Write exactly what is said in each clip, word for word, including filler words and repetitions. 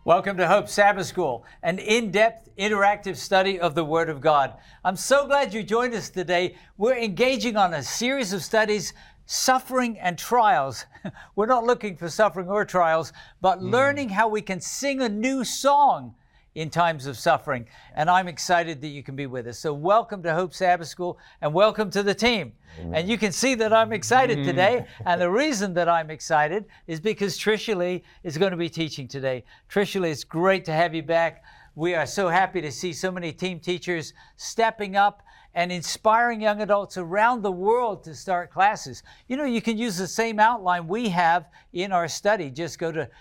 Welcome to Hope Sabbath School, an in-depth, interactive study of the Word of God. I'm so glad you joined us today. We're engaging on a series of studies, Suffering and Trials. We're not looking for suffering or trials, but mm. learning how we can sing a new song in times of suffering. And I'm excited that you can be with us. So welcome to Hope Sabbath School and welcome to the team. Amen. And you can see that I'm excited today. And the reason that I'm excited is because Tricia Lee is going to be teaching today. Tricia Lee, it's great to have you back. We are so happy to see so many team teachers stepping up and inspiring young adults around the world to start classes. You know, you can use the same outline we have in our study. Just go to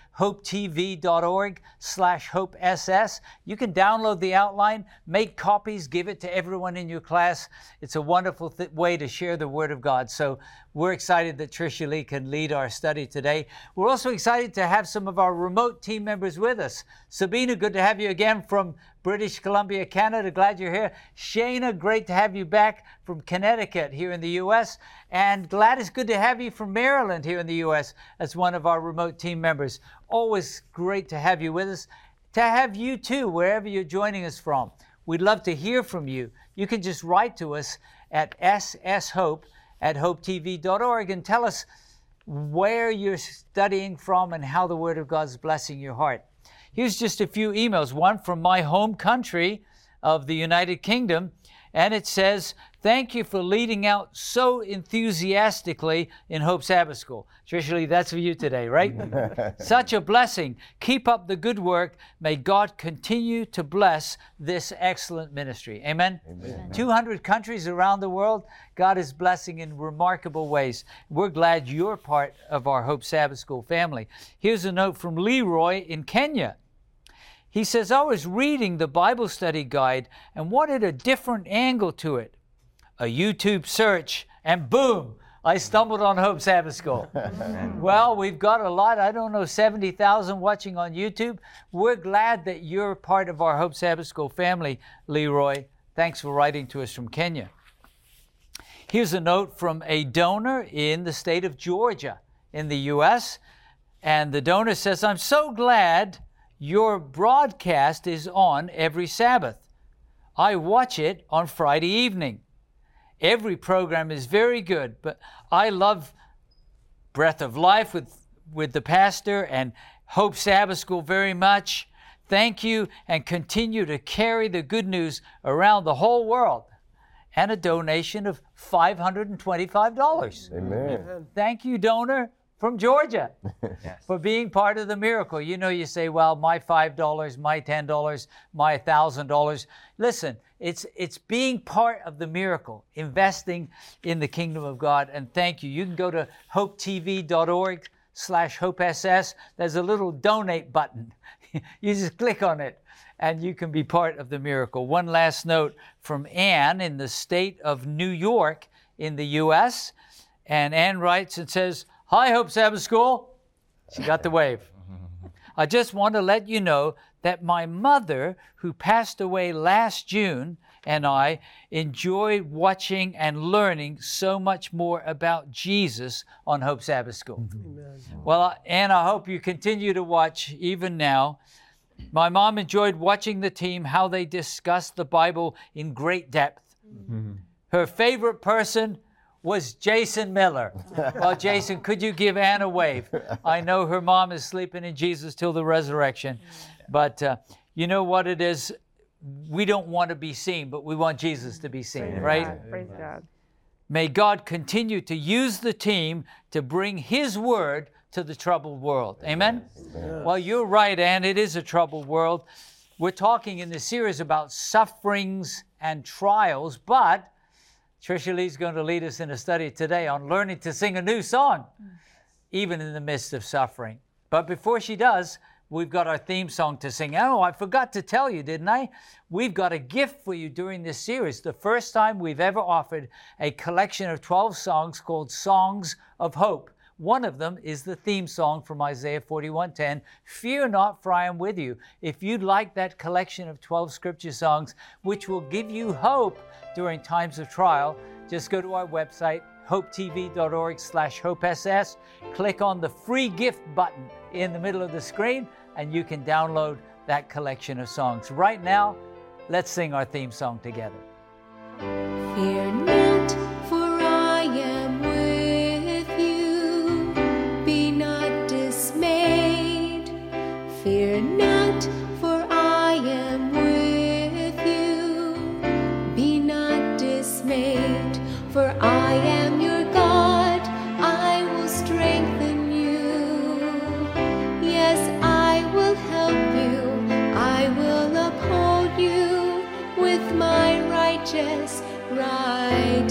hopetv.org slash hopess. You can download the outline, make copies, give it to everyone in your class. It's a wonderful th- way to share the Word of God. So we're excited that Tricia Lee can lead our study today. We're also excited to have some of our remote team members with us. Sabina, good to have you again from British Columbia, Canada. Glad you're here. Shana, great to have you back from Connecticut here in the U S. And Gladys, good to have you from Maryland here in the U S as one of our remote team members. Always great to have you with us. To have you too, wherever you're joining us from. We'd love to hear from you. You can just write to us at s s hope at hopetv dot org and tell us where you're studying from and how the Word of God is blessing your heart. Here's just a few emails, one from my home country of the United Kingdom, and it says, thank you for leading out so enthusiastically in Hope Sabbath School. Tricia Lee, that's for you today, right? Such a blessing. Keep up the good work. May God continue to bless this excellent ministry. Amen? Amen. two hundred countries around the world, God is blessing in remarkable ways. We're glad you're part of our Hope Sabbath School family. Here's a note from Leroy in Kenya. He says, I was reading the Bible study guide and wanted a different angle to it. A YouTube search, and boom, I stumbled on Hope Sabbath School. Well, we've got a lot, I don't know, seventy thousand watching on YouTube. We're glad that you're part of our Hope Sabbath School family, Leroy. Thanks for writing to us from Kenya. Here's a note from a donor in the state of Georgia in the U S. And the donor says, I'm so glad your broadcast is on every Sabbath. I watch it on Friday evening. Every program is very good, but I love Breath of Life with, with the pastor and Hope Sabbath School very much. Thank you, and continue to carry the good news around the whole world. And a donation of five hundred twenty-five dollars. Amen. Thank you, donor from Georgia, yes, for being part of the miracle. You know, you say, well, my five dollars, my ten dollars, my one thousand dollars. Listen, it's it's being part of the miracle, investing in the kingdom of God. And thank you. You can go to hopetv.org slash hopess. There's a little donate button. You just click on it, and you can be part of the miracle. One last note from Ann in the state of New York in the U S. And Ann writes and says, hi, Hope Sabbath School. She got the wave. I just want to let you know that my mother, who passed away last June, and I enjoy watching and learning so much more about Jesus on Hope Sabbath School. Amen. Well, Ann, I hope you continue to watch even now. My mom enjoyed watching the team, how they discussed the Bible in great depth. Mm-hmm. Her favorite person was Jason Miller. Well, Jason, could you give Ann a wave? I know her mom is sleeping in Jesus till the resurrection, but uh, you know what it is? We don't want to be seen, but we want Jesus to be seen, Praise right? God. Praise God. May God continue to use the team to bring His word to the troubled world. Amen? Amen. Well, you're right, Ann. It is a troubled world. We're talking in this series about sufferings and trials, but Tricia Lee's going to lead us in a study today on learning to sing a new song, even in the midst of suffering. But before she does, we've got our theme song to sing. Oh, I forgot to tell you, didn't I? We've got a gift for you during this series. The first time we've ever offered a collection of twelve songs called Songs of Hope. One of them is the theme song from Isaiah forty-one ten, Fear not, for I am with you. If you'd like that collection of twelve scripture songs, which will give you hope during times of trial, just go to our website, hopetv.org slash hopess. Click on the free gift button in the middle of the screen. and you can download that collection of songs. Right now, let's sing our theme song together. Fear not, for I am with you. Be not dismayed. Fear not, for I am with you. Be not dismayed, for I am your God. I will strengthen you. Yes, I will help you. I will uphold you with my righteous right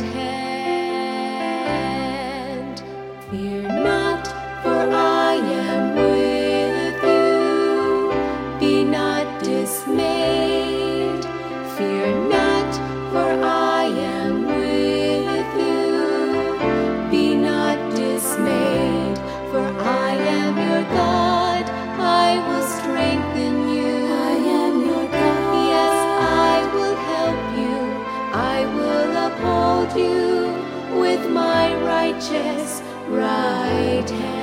hand. Fear not, for I am with you. Be not dismayed. Fear not, for I am with you. Be not dismayed, for I am your God. I will strengthen you. I am your God. Yes, I will help you. I will uphold you with my righteous right hand.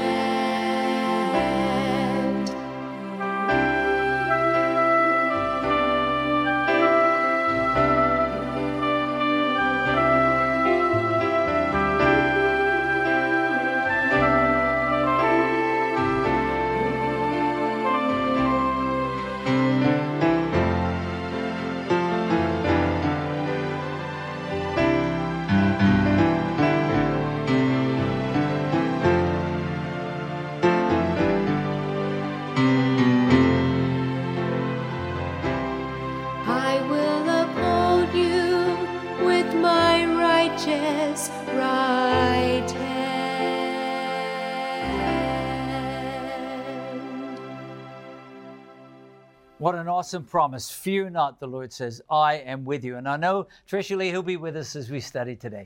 I will uphold you with my righteous right hand. What an awesome promise. Fear not, the Lord says, I am with you. And I know, Tricia Lee, he'll be with us as we study today.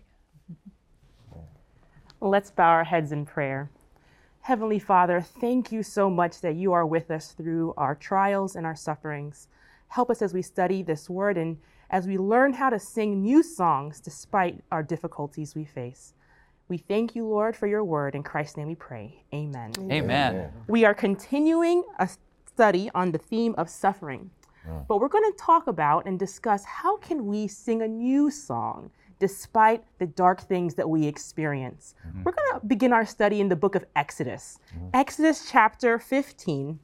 Let's bow our heads in prayer. Heavenly Father, thank you so much that you are with us through our trials and our sufferings. Help us as we study this word and as we learn how to sing new songs despite our difficulties we face. We thank you, Lord, for your word. In Christ's name we pray. Amen. Amen. We are continuing a study on the theme of suffering, but we're going to talk about and discuss how can we sing a new song despite the dark things that we experience. Mm-hmm. We're going to begin our study in the book of Exodus, mm-hmm. Exodus chapter fifteen.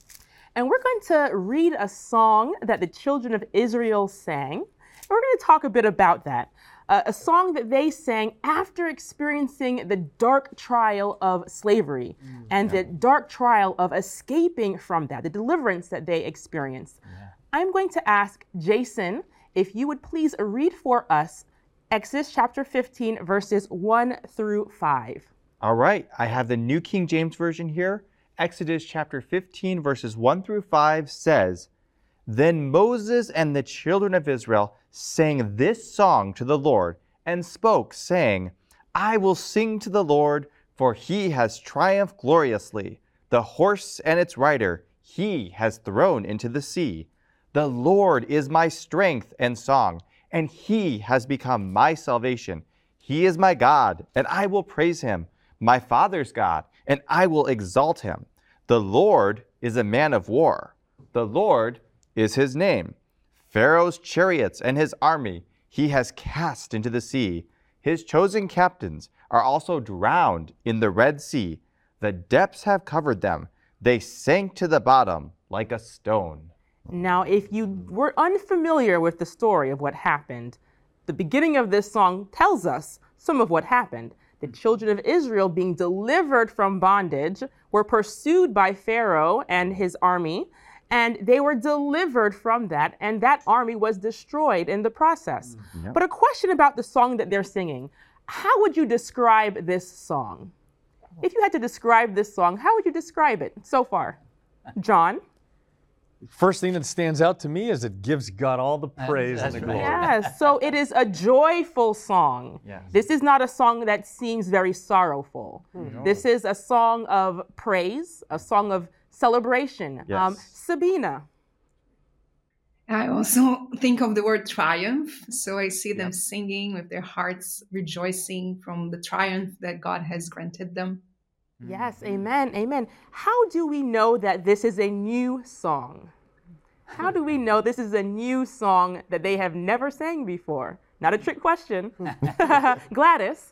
And we're going to read a song that the children of Israel sang. And we're going to talk a bit about that. Uh, a song that they sang after experiencing the dark trial of slavery mm, and yeah. the dark trial of escaping from that, the deliverance that they experienced. Yeah. I'm going to ask Jason if you would please read for us Exodus chapter fifteen, verses one through five. All right, I have the New King James Version here. Exodus chapter fifteen, verses one through five says, Then Moses and the children of Israel sang this song to the Lord and spoke, saying, I will sing to the Lord, for he has triumphed gloriously. The horse and its rider he has thrown into the sea. The Lord is my strength and song, and he has become my salvation. He is my God, and I will praise him, my father's God, and I will exalt him. The Lord is a man of war. The Lord is his name. Pharaoh's chariots and his army he has cast into the sea. His chosen captains are also drowned in the Red Sea. The depths have covered them. They sank to the bottom like a stone. Now, if you were unfamiliar with the story of what happened, the beginning of this song tells us some of what happened. The children of Israel, being delivered from bondage, were pursued by Pharaoh and his army, and they were delivered from that, and that army was destroyed in the process. Yep. But a question about the song that they're singing. How would you describe this song? If you had to describe this song, how would you describe it so far? John? First thing that stands out to me is it gives God all the praise and the glory. Yes, so it is a joyful song. Yes. This is not a song that seems very sorrowful. Mm-hmm. This is a song of praise, a song of celebration. Yes. Um, Sabina. I also think of the word triumph. So I see them Yep. singing with their hearts rejoicing from the triumph that God has granted them. Yes, amen, amen. How do we know that this is a new song? How do we know this is a new song that they have never sang before? Not a trick question. Gladys.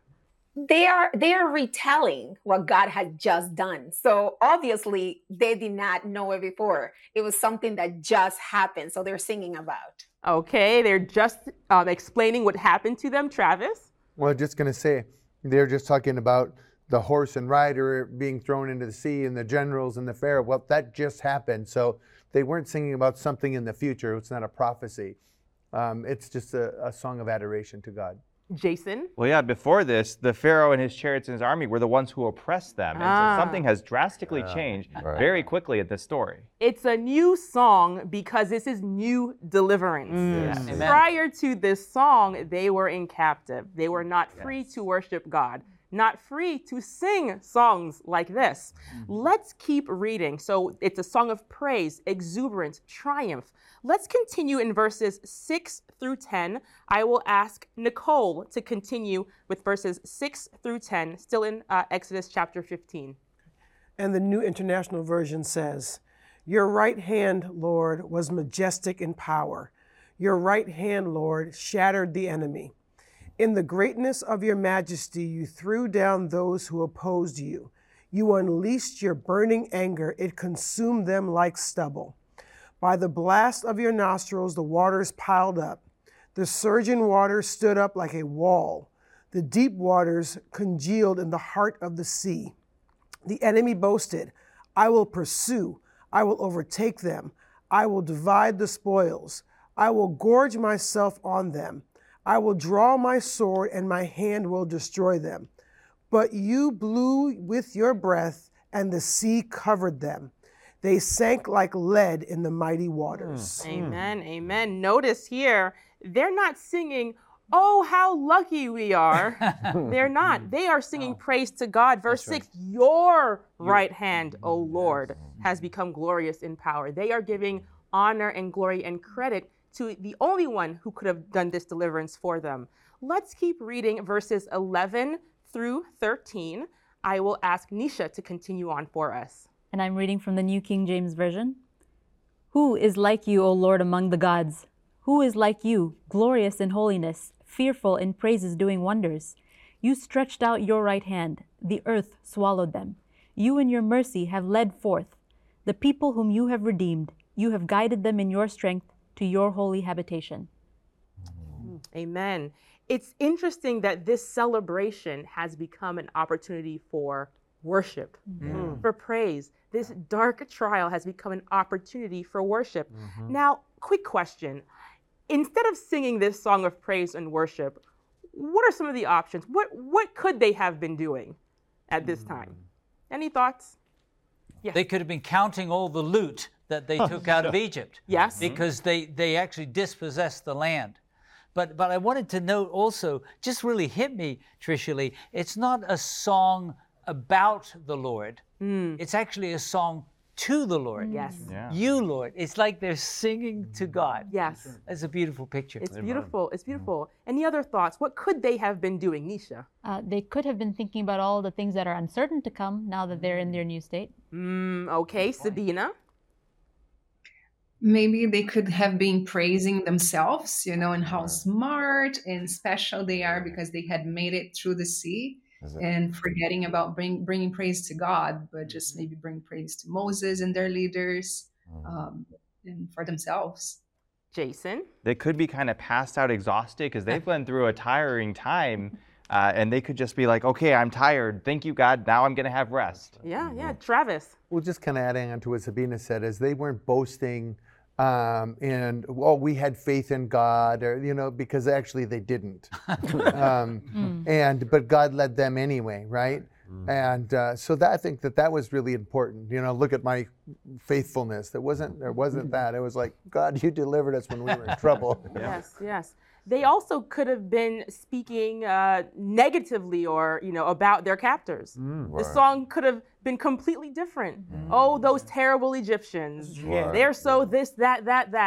They are they are retelling what God had just done. So obviously they did not know it before. It was something that just happened. So they're singing about. Okay, they're just um, explaining what happened to them. Travis? Well, just going to say, they're just talking about the horse and rider being thrown into the sea and the generals and the pharaoh. Well, that just happened. So they weren't singing about something in the future. It's not a prophecy. Um, it's just a, a song of adoration to God. Jason? Well, yeah, before this, the Pharaoh and his chariots and his army were the ones who oppressed them. And Ah. so something has drastically changed right. very quickly in this story. It's a new song because this is new deliverance. Yes. Amen. Prior to this song, they were in captive. They were not free to worship God, not free to sing songs like this. Let's keep reading. So it's a song of praise, exuberance, triumph. Let's continue in verses six through ten. I will ask Nicole to continue with verses six through ten, still in uh, Exodus chapter fifteen. And the New International Version says, "Your right hand, Lord, was majestic in power. Your right hand, Lord, shattered the enemy. In the greatness of your majesty, you threw down those who opposed you. You unleashed your burning anger. It consumed them like stubble. By the blast of your nostrils, the waters piled up. The surging waters stood up like a wall. The deep waters congealed in the heart of the sea. The enemy boasted, 'I will pursue. I will overtake them. I will divide the spoils. I will gorge myself on them. I will draw my sword, and my hand will destroy them.' But you blew with your breath, and the sea covered them. They sank like lead in the mighty waters." Amen, amen. Notice here, they're not singing, "Oh, how lucky we are." They're not. They are singing praise to God. Verse six, "Your right hand, O Lord, has become glorious in power." They are giving honor and glory and credit to the only one who could have done this deliverance for them. Let's keep reading verses eleven through thirteen. I will ask Nisha to continue on for us. And I'm reading from the New King James Version. "Who is like you, O Lord, among the gods? Who is like you, glorious in holiness, fearful in praises, doing wonders? You stretched out your right hand, the earth swallowed them. You in your mercy have led forth the people whom you have redeemed. You have guided them in your strength to your holy habitation." Amen. It's interesting that this celebration has become an opportunity for worship, mm. for praise. This dark trial has become an opportunity for worship. Mm-hmm. Now, quick question. Instead of singing this song of praise and worship, what are some of the options? What what could they have been doing at this time? Any thoughts? Yes. They could have been counting all the loot that they took out of Egypt. Yes. Because they, they actually dispossessed the land. But but I wanted to note also, just really hit me, Tricia Lee, it's not a song about the Lord. Mm. It's actually a song to the Lord. Yes. Yeah. You, Lord. It's like they're singing to God. Yes. It's a beautiful picture. It's beautiful. It's beautiful. Any other thoughts? What could they have been doing, Nisha? Uh, they could have been thinking about all the things that are uncertain to come now that they're in their new state. Mm, okay, Sabina? Maybe they could have been praising themselves, you know, and how smart and special they are because they had made it through the sea. And forgetting about bring, bringing praise to God, but just maybe bring praise to Moses and their leaders um, and for themselves. Jason? They could be kind of passed out exhausted because they've been through a tiring time uh, and they could just be like, okay, I'm tired. Thank you, God. Now I'm going to have rest. Yeah, yeah. Travis? Well, just kind of adding on to what Sabina said, is they weren't boasting um, and, well, we had faith in God, or, you know, because actually they didn't. um, mm. And, but God led them anyway, right? Mm. And uh, so that, I think that that was really important. You know, look at my faithfulness. There wasn't, there wasn't that. It was like, God, you delivered us when we were in trouble. Yes, yes. They also could have been speaking uh, negatively or, you know, about their captors. Mm, right. The song could have been completely different. Mm. Oh, those terrible Egyptians. Right. They're so this, that, that, that.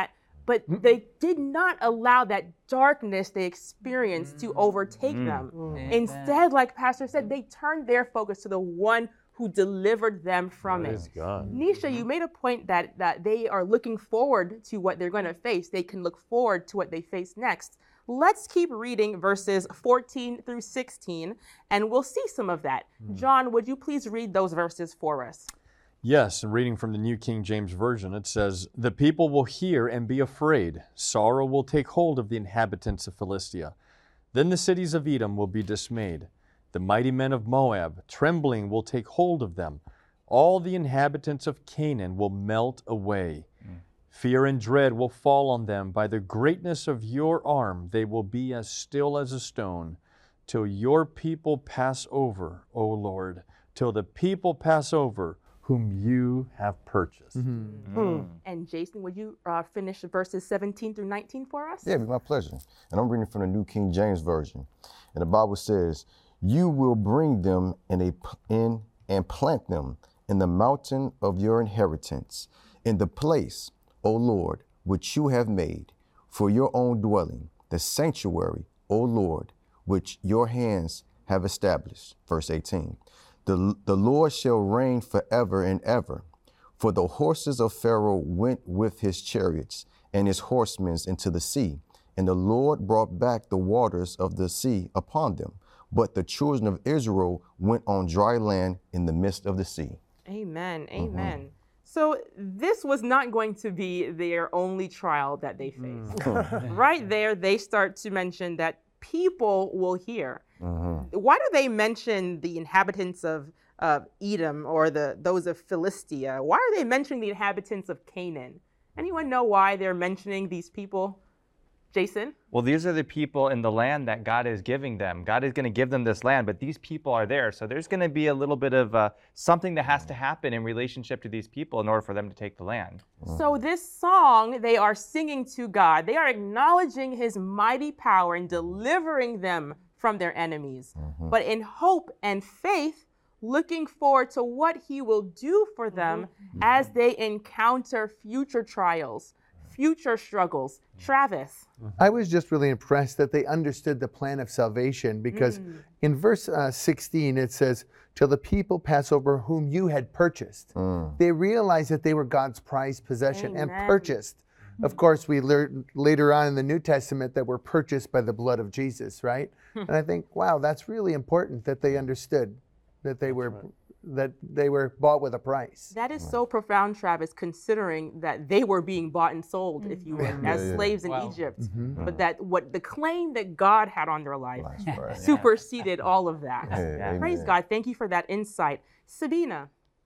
but they did not allow that darkness they experienced to overtake them. Instead, like Pastor said, they turned their focus to the one who delivered them from it. Praise God. Nisha, you made a point that, that they are looking forward to what they're going to face. They can look forward to what they face next. Let's keep reading verses fourteen through sixteen, and we'll see some of that. John, would you please read those verses for us? Yes, and reading from the New King James Version, it says, "The people will hear and be afraid. Sorrow will take hold of the inhabitants of Philistia. Then the cities of Edom will be dismayed. The mighty men of Moab, trembling, will take hold of them. All the inhabitants of Canaan will melt away. Fear and dread will fall on them. By the greatness of your arm, they will be as still as a stone, till your people pass over, O Lord, till the people pass over whom you have purchased." Mm. And Jason, would you uh, finish verses seventeen through nineteen for us? Yeah, it'd be my pleasure. And I'm reading from the New King James Version. And the Bible says, "You will bring them in, a, in and plant them in the mountain of your inheritance, in the place, O Lord, which you have made for your own dwelling, the sanctuary, O Lord, which your hands have established." Verse eighteen. The, the Lord shall reign forever and ever. For the horses of Pharaoh went with his chariots and his horsemen into the sea, and the Lord brought back the waters of the sea upon them. But the children of Israel went on dry land in the midst of the sea. Amen. Amen. Mm-hmm. So this was not going to be their only trial that they faced. Mm. Right there, they start to mention that people will hear. Mm-hmm. Why do they mention the inhabitants of uh, Edom or the those of Philistia? Why are they mentioning the inhabitants of Canaan? Anyone know why they're mentioning these people? Jason? Well, these are the people in the land that God is giving them. God is going to give them this land, but these people are there. So there's going to be a little bit of uh, something that has to happen in relationship to these people in order for them to take the land. So this song they are singing to God. They are acknowledging his mighty power and delivering them from their enemies. Mm-hmm. But in hope and faith, looking forward to what he will do for them mm-hmm. as they encounter future trials, future struggles. Travis? I was just really impressed that they understood the plan of salvation, because mm. in verse uh, sixteen it says, "Till the people pass over whom you had purchased." Mm. They realized that they were God's prized possession. Amen. And purchased. Of course, we learned later on in the New Testament that we're purchased by the blood of Jesus, right? And I think, wow, that's really important that they understood that they that's were right. that they were bought with a price. That is so profound, Travis, considering that they were being bought and sold, mm-hmm. if you will, yeah, as yeah. slaves in wow. Egypt. Mm-hmm. But that what the claim that God had on their life right. superseded all of that. Yeah, Praise God. Thank you for that insight. Sabina.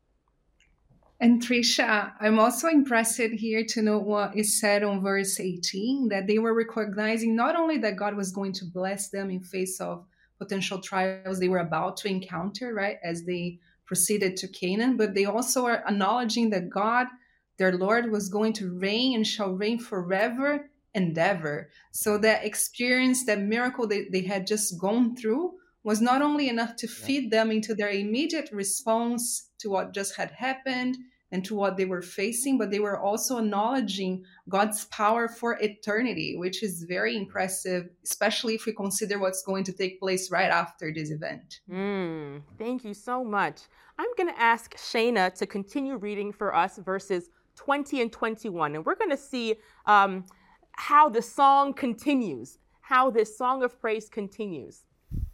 And Trisha, I'm also impressed here to know what is said on verse eighteen, that they were recognizing not only that God was going to bless them in face of potential trials they were about to encounter, right, as they proceeded to Canaan, but they also are acknowledging that God, their Lord, was going to reign and shall reign forever and ever. So that experience, that miracle they, they had just gone through was not only enough to feed them into their immediate response to what just had happened and to what they were facing, but they were also acknowledging God's power for eternity, which is very impressive, especially if we consider what's going to take place right after this event. Mm, thank you so much. I'm going to ask Shayna to continue reading for us verses twenty and twenty-one, and we're going to see um, how the song continues, how this song of praise continues.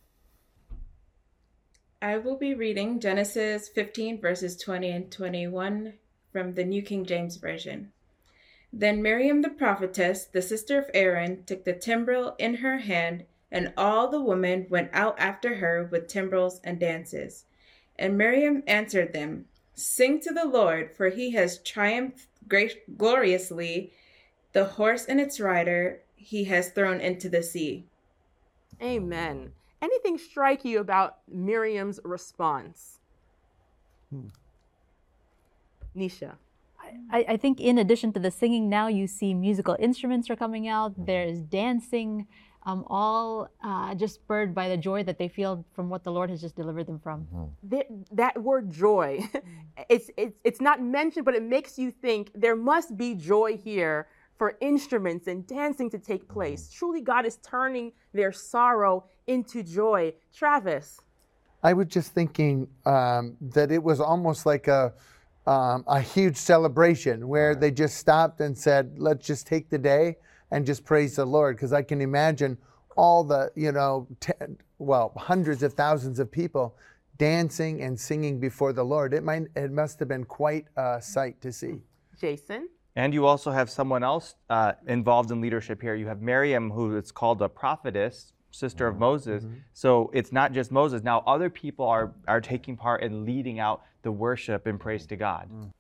I will be reading Genesis fifteen, verses twenty and twenty-one from the New King James Version. Then Miriam the prophetess, the sister of Aaron, took the timbrel in her hand, and all the women went out after her with timbrels and dances. And Miriam answered them, "Sing to the Lord, for he has triumphed great, gloriously. The horse and its rider he has thrown into the sea." Amen. Anything strike you about Miriam's response? Hmm. Nisha. I, I think in addition to the singing, now you see musical instruments are coming out. There's dancing, um, all uh, just spurred by the joy that they feel from what the Lord has just delivered them from. Mm-hmm. That, that word joy, it's, it's, it's not mentioned, but it makes you think there must be joy here for instruments and dancing to take place. Truly, God is turning their sorrow into joy. Travis. I was just thinking um, that it was almost like a um, a huge celebration where they just stopped and said, let's just take the day and just praise the Lord. Because I can imagine all the, you know, ten, well, hundreds of thousands of people dancing and singing before the Lord. It might, it must have been quite a sight to see. Jason? And you also have someone else uh, involved in leadership here. You have Miriam, who is called a prophetess, sister of Moses. Mm-hmm. So it's not just Moses. Now other people are, are taking part in leading out the worship and praise to God. Mm.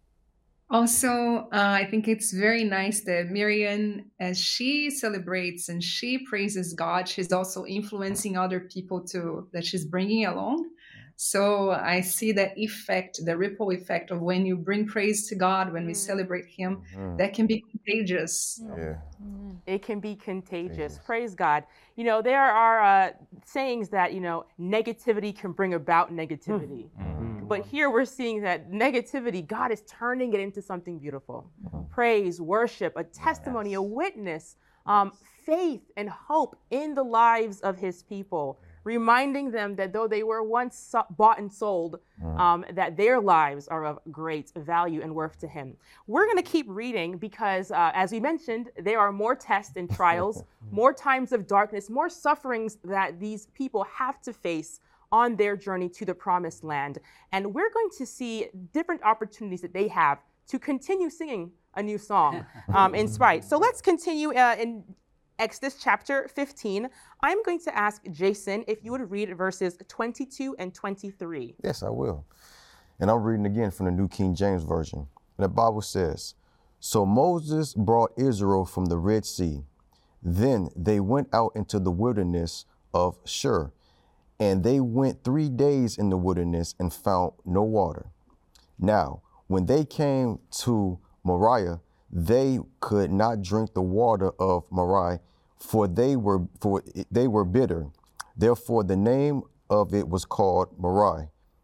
Also, uh, I think it's very nice that Miriam, as she celebrates and she praises God, she's also influencing other people too, that she's bringing along. So I see that effect, the ripple effect of when you bring praise to God, when we celebrate Him, mm-hmm. that can be contagious. Yeah. It can be contagious. contagious. Praise God. You know, there are uh, sayings that, you know, negativity can bring about negativity. Mm-hmm. But here we're seeing that negativity, God is turning it into something beautiful. Mm-hmm. Praise, worship, a testimony, yes. a witness, um, faith and hope in the lives of His people. Reminding them that though they were once bought and sold, um, that their lives are of great value and worth to Him. We're going to keep reading because, uh, as we mentioned, there are more tests and trials, more times of darkness, more sufferings that these people have to face on their journey to the promised land. And we're going to see different opportunities that they have to continue singing a new song um, in spite. So let's continue uh, in Exodus chapter fifteen. I'm going to ask Jason if you would read verses twenty-two and twenty-three. Yes, I will. And I'm reading again from the New King James Version. And the Bible says, "So Moses brought Israel from the Red Sea. Then they went out into the wilderness of Shur. And they went three days in the wilderness and found no water. Now, when they came to Moriah, they could not drink the water of Moriah, for they were for they were bitter. Therefore, the name of it was called Moriah."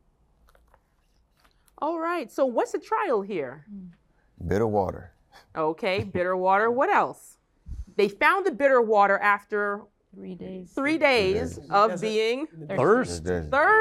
All right. So, what's the trial here? Bitter water. Okay, bitter water. What else? They found the bitter water after three days. Three days of being thirsty.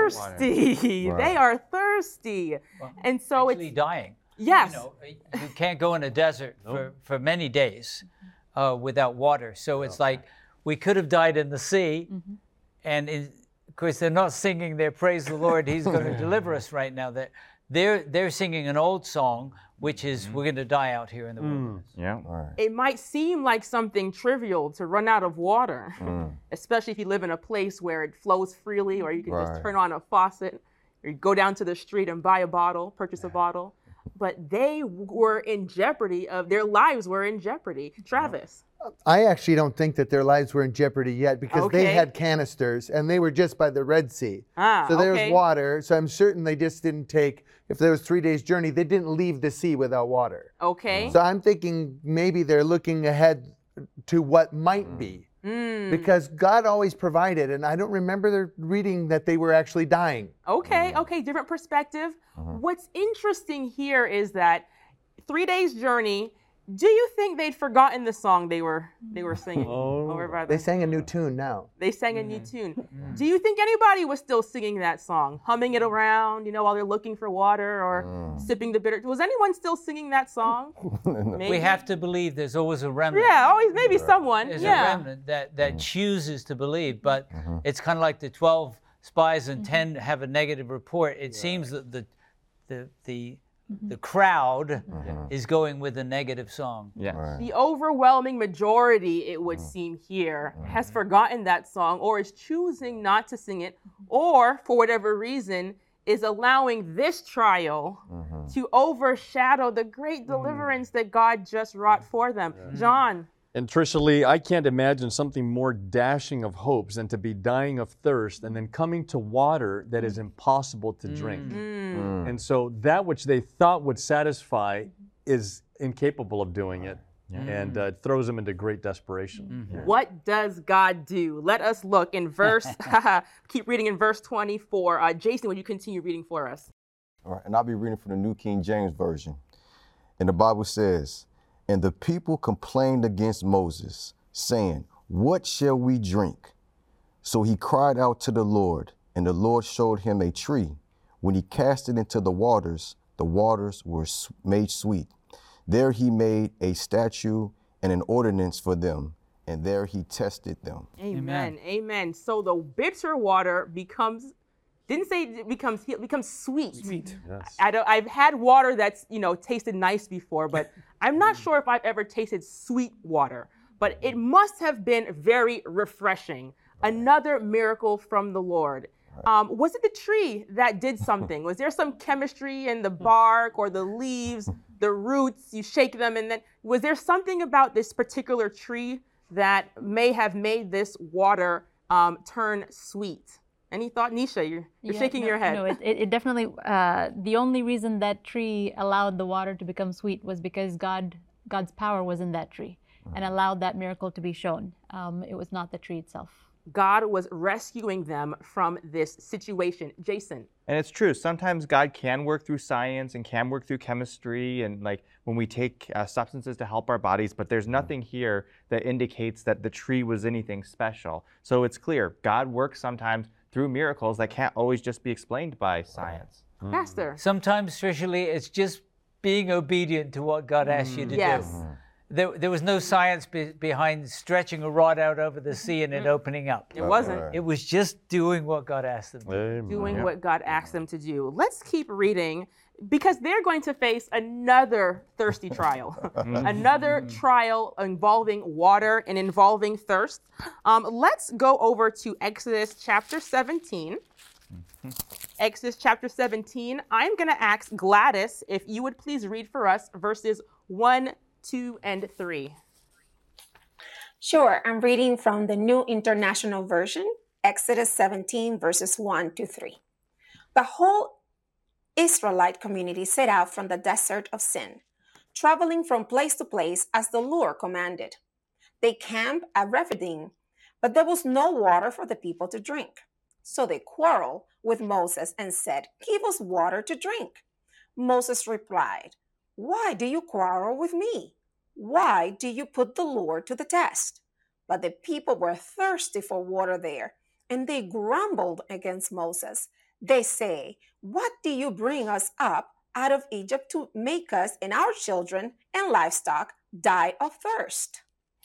Thirsty. Right. They are thirsty, Well, and so actually it's dying. yes. You know, you can't go in a desert Nope. for, for many days uh, without water. So it's like we could have died in the sea, Mm-hmm. and in, of course they're not singing their praise the Lord. He's going to deliver us right now. They're they're, they're singing an old song, which is we're going to die out here in the wilderness. Yeah. All right. It might seem like something trivial to run out of water, Mm. especially if you live in a place where it flows freely, or you can Right. just turn on a faucet, or you go down to the street and buy a bottle, purchase a bottle. But they were in jeopardy of their lives were in jeopardy. Travis. I actually don't think that their lives were in jeopardy yet because they Okay. had canisters and they were just by the Red Sea. Ah, So there's okay. water. So I'm certain they just didn't take, if there was three days journey, they didn't leave the sea without water. Okay. So I'm thinking maybe they're looking ahead to what might be Mm. because God always provided. And I don't remember the reading that they were actually dying. Okay, okay, different perspective. What's interesting here is that three days journey. Do you think they'd forgotten the song they were they were singing Oh. over by They the, sang a new tune now. they sang a new tune. Do you think anybody was still singing that song, humming it around, you know, while they're looking for water or sipping the bitter? Was anyone still singing that song? Maybe. We have to believe there's always a remnant. Yeah, always maybe someone. There's yeah. a remnant that, that chooses to believe, but it's kind of like the twelve spies and ten have a negative report. It seems that the the the the crowd is going with a negative song. Yeah. Right. The overwhelming majority, it would seem here, has forgotten that song or is choosing not to sing it, or for whatever reason, is allowing this trial to overshadow the great deliverance that God just wrought for them. John. And Trisha Lee, I can't imagine something more dashing of hopes than to be dying of thirst and then coming to water that is impossible to drink. Mm. And so that which they thought would satisfy is incapable of doing it. And uh, it throws them into great desperation. What does God do? Let us look in verse, keep reading in verse twenty-four. Uh, Jason, would you continue reading for us? All right, and I'll be reading from the New King James Version. And the Bible says, And the people complained against Moses, saying, "What shall we drink?" So he cried out to the Lord, and the Lord showed him a tree. When he cast it into the waters, the waters were made sweet. There he made a statue and an ordinance for them, and there he tested them. Amen. Amen. Amen. So the bitter water becomes, didn't say it becomes, it becomes sweet. Sweet. Yes. I don't, I've had water that's, you know, tasted nice before, but I'm not sure if I've ever tasted sweet water. But it must have been very refreshing. Another miracle from the Lord. Um, was it the tree that did something? Was there some chemistry in the bark or the leaves, the roots? You shake them, and then was there something about this particular tree that may have made this water um, turn sweet? Any thought, Nisha? You're, you're Yeah, shaking no, your head. No, it, it, it definitely. Uh, the only reason that tree allowed the water to become sweet was because God, God's power was in that tree, and allowed that miracle to be shown. Um, it was not the tree itself. God was rescuing them from this situation. Jason. And it's true. Sometimes God can work through science and can work through chemistry and like when we take uh, substances to help our bodies, but there's nothing here that indicates that the tree was anything special. So it's clear God works sometimes through miracles that can't always just be explained by science. Mm. Pastor. Sometimes, especially, it's just being obedient to what God asks you to Yes. do. There, there was no science be, behind stretching a rod out over the sea and it opening up. It wasn't. It was just doing what God asked them to do. Amen. Doing Yeah. what God asked them to do. Let's keep reading because they're going to face another thirsty trial. Another trial involving water and involving thirst. Um, let's go over to Exodus chapter seventeen. Exodus chapter seventeen. I'm going to ask Gladys if you would please read for us verses one, two, and three. Sure, I'm reading from the New International Version, Exodus seventeen, verses one to three. The whole Israelite community set out from the desert of Sin, traveling from place to place as the Lord commanded. They camped at Rephidim, but there was no water for the people to drink. So they quarreled with Moses and said, "Give us water to drink." Moses replied, "Why do you quarrel with me? Why do you put the Lord to the test?" But the people were thirsty for water there, and they grumbled against Moses. They say, "What do you bring us up out of Egypt to make us and our children and livestock die of thirst?"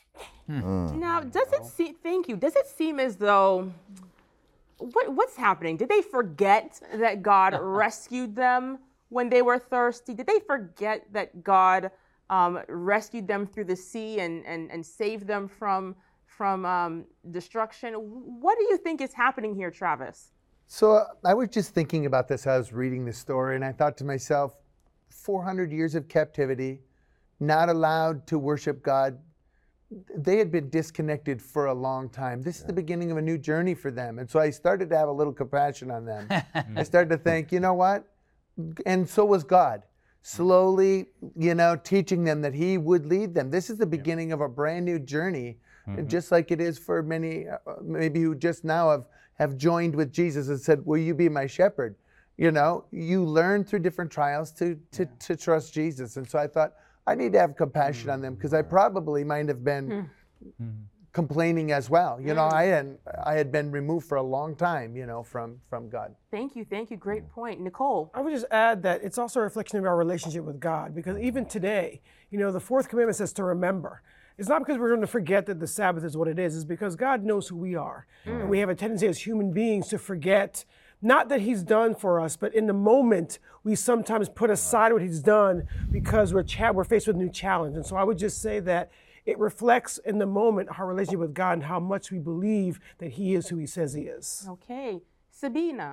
Now, does it seem, thank you, does it seem as though, what, what's happening? Did they forget that God rescued them when they were thirsty? Did they forget that God um, rescued them through the sea and, and, and saved them from, from um, destruction? What do you think is happening here, Travis? So uh, I was just thinking about this as I was reading the story, and I thought to myself, four hundred years of captivity, not allowed to worship God. They had been disconnected for a long time. This is the beginning of a new journey for them. And so I started to have a little compassion on them. I started to think, you know what? And so was God. Slowly, you know, teaching them that he would lead them. This is the beginning of a brand new journey, mm-hmm. just like it is for many, uh, maybe who just now have, have joined with Jesus and said, "Will you be my shepherd?" You know, you learn through different trials to, to, yeah. to trust Jesus. And so I thought, I need to have compassion mm-hmm. on them because I probably might have been mm-hmm. complaining as well. You know, I had I had been removed for a long time, you know, from from God. Thank you, thank you. Great point. Nicole. I would just add that it's also a reflection of our relationship with God, because even today, you know, the fourth commandment says to remember. It's not because we're going to forget that the Sabbath is what it is. It's because God knows who we are. Mm. And we have a tendency as human beings to forget, not that he's done for us, but in the moment, we sometimes put aside what he's done because we're cha- we're faced with a new challenge. And so I would just say that it reflects in the moment our relationship with God and how much we believe that he is who he says he is. Okay. Sabina.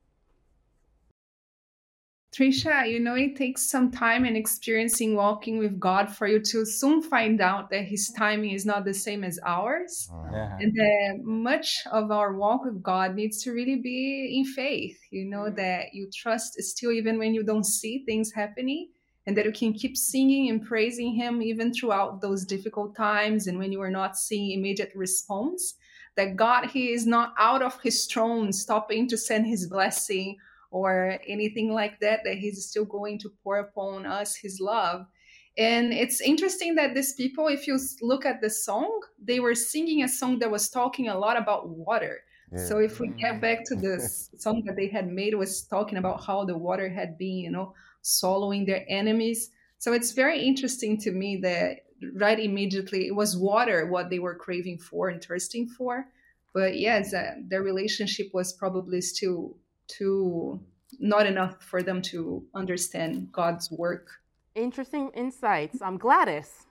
Trisha, you know, it takes some time and experiencing walking with God for you to soon find out that his timing is not the same as ours. Yeah. And that much of our walk with God needs to really be in faith, you know, mm-hmm. that you trust still even when you don't see things happening, and that you can keep singing and praising him even throughout those difficult times and when you are not seeing immediate response. That God, he is not out of his throne stopping to send his blessing or anything like that, that he's still going to pour upon us his love. And it's interesting that these people, if you s- look at the song, they were singing a song that was talking a lot about water. So if we get back to this song that they had made, was talking about how the water had been, you know, swallowing their enemies. So it's very interesting to me that right immediately it was water what they were craving for and thirsting for. But yes, uh, their relationship was probably still too not enough for them to understand God's work. Interesting insights. I'm Gladys.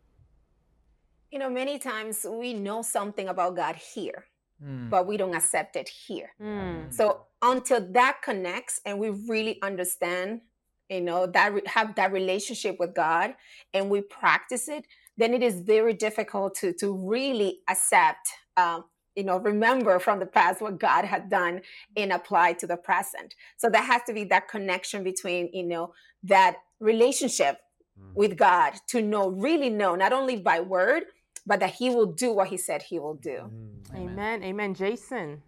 You know, many times we know something about God here, Mm. but we don't accept it here. Mm. So until that connects and we really understand, you know, that re- have that relationship with God and we practice it, then it is very difficult to to really accept, um, you know, remember from the past what God had done and apply to the present. So there has to be that connection between, you know, that relationship with God to know, really know, not only by word, but that He will do what He said He will do. Amen. Amen. Jason.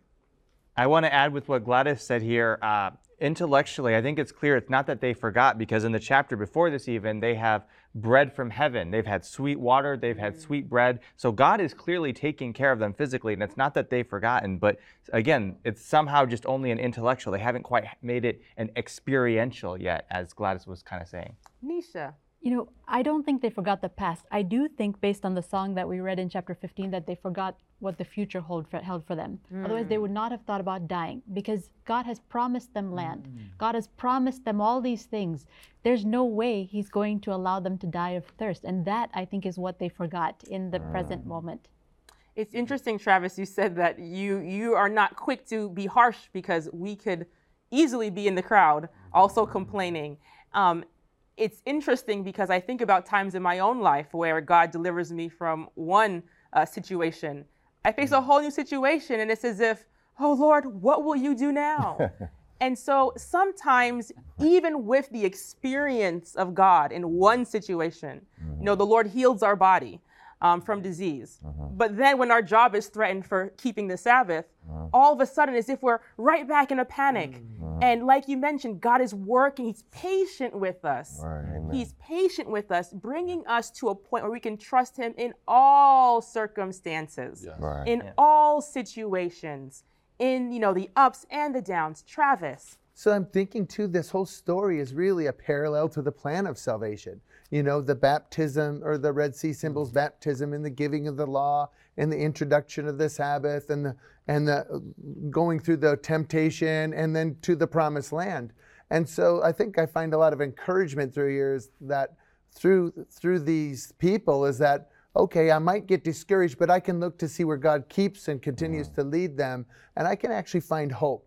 I want to add with what Gladys said here. Uh, intellectually, I think it's clear it's not that they forgot, because in the chapter before this even, they have bread from heaven. They've had sweet water. They've had sweet bread. So God is clearly taking care of them physically, and it's not that they've forgotten. But again, it's somehow just only an intellectual. They haven't quite made it an experiential yet, as Gladys was kind of saying. Nisha. You know, I don't think they forgot the past. I do think, based on the song that we read in chapter fifteen, that they forgot what the future hold for, held for them. Mm. Otherwise, they would not have thought about dying, because God has promised them land. God has promised them all these things. There's no way He's going to allow them to die of thirst. And that, I think, is what they forgot in the present moment. It's interesting, Travis, you said that you you are not quick to be harsh, because we could easily be in the crowd also complaining. Um, it's interesting because I think about times in my own life where God delivers me from one uh, situation. I face a whole new situation, and it's as if, oh Lord, what will you do now? And so sometimes, even with the experience of God in one situation, you know, the Lord heals our body um, from disease. But then when our job is threatened for keeping the Sabbath, all of a sudden, as if we're right back in a panic. And like you mentioned, God is working. He's patient with us. Right, amen. He's patient with us, bringing us to a point where we can trust Him in all circumstances, Right. in all situations, in, you know, the ups and the downs. Travis. So I'm thinking too, this whole story is really a parallel to the plan of salvation. You know, the baptism, or the Red Sea symbols, baptism and the giving of the law and the introduction of the Sabbath and the and the going through the temptation and then to the promised land. And so I think I find a lot of encouragement through here is that through through these people is that, okay, I might get discouraged, but I can look to see where God keeps and continues to lead them, and I can actually find hope.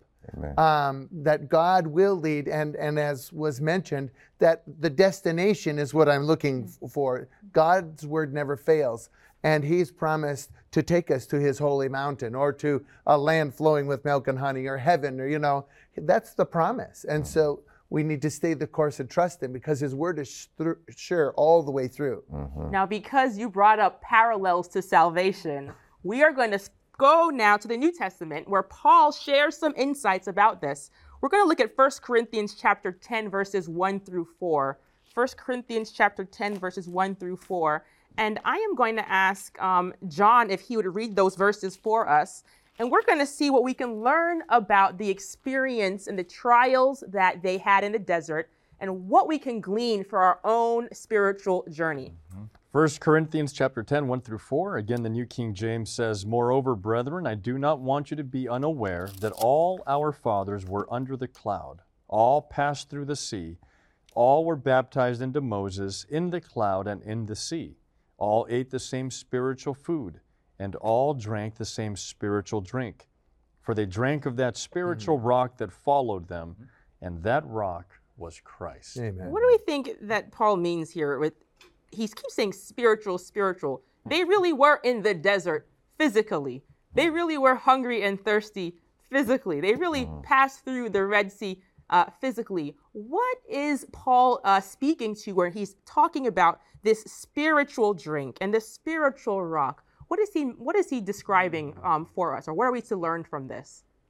Um, that God will lead, and, and as was mentioned, that the destination is what I'm looking f- for. God's word never fails, and He's promised to take us to His holy mountain, or to a land flowing with milk and honey, or heaven, or, you know, that's the promise. And so we need to stay the course and trust Him, because His word is th- sure all the way through. Now, because you brought up parallels to salvation, we are going to go now to the New Testament, where Paul shares some insights about this. We're going to look at First Corinthians chapter ten, verses one through four. First Corinthians chapter ten, verses one through four. And I am going to ask um, John if he would read those verses for us. And we're going to see what we can learn about the experience and the trials that they had in the desert, and what we can glean for our own spiritual journey. First Corinthians chapter ten, one through four. Again, the New King James says, "Moreover, brethren, I do not want you to be unaware that all our fathers were under the cloud. All passed through the sea. All were baptized into Moses in the cloud and in the sea. All ate the same spiritual food, and all drank the same spiritual drink. For they drank of that spiritual rock that followed them, and that rock was Christ." Amen. What do we think that Paul means here with, he keeps saying spiritual, spiritual. They really were in the desert physically. They really were hungry and thirsty physically. They really passed through the Red Sea uh, physically. What is Paul uh, speaking to where he's talking about this spiritual drink and this spiritual rock? What is he, what is he describing um, for us, or what are we to learn from this?